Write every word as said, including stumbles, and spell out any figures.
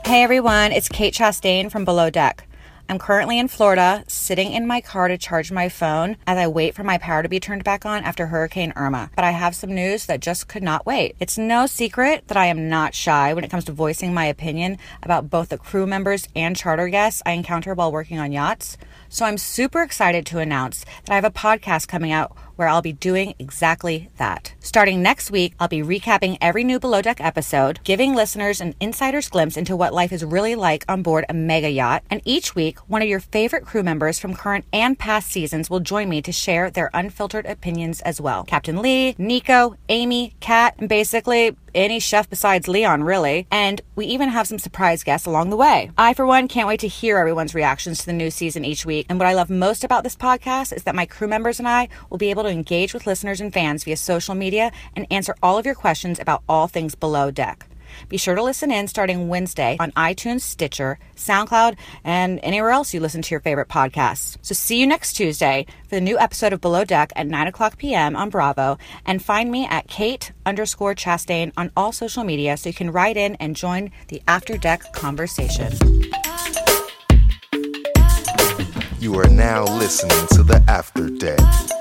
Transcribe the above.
Hey everyone, it's Kate Chastain from Below Deck. I'm currently in Florida, sitting in my car to charge my phone as I wait for my power to be turned back on after Hurricane Irma. But I have some news that just could not wait. It's no secret that I am not shy when it comes to voicing my opinion about both the crew members and charter guests I encounter while working on yachts. So I'm super excited to announce that I have a podcast coming out where I'll be doing exactly that. Starting next week, I'll be recapping every new Below Deck episode, giving listeners an insider's glimpse into what life is really like on board a mega yacht. And each week, one of your favorite crew members from current and past seasons will join me to share their unfiltered opinions as well. Captain Lee, Nico, Amy, Kat, and basically any chef besides Leon, really. And we even have some surprise guests along the way. I, for one, can't wait to hear everyone's reactions to the new season each week. And what I love most about this podcast is that my crew members and I will be able to engage with listeners and fans via social media and answer all of your questions about all things Below Deck. Be sure to listen in starting Wednesday on iTunes, Stitcher, SoundCloud, and anywhere else you listen to your favorite podcasts. So see you next Tuesday for the new episode of Below Deck at nine o'clock p.m. on Bravo, and find me at Kate underscore Chastain on all social media so you can write in and join the After Deck conversation. You are now listening to the After Deck.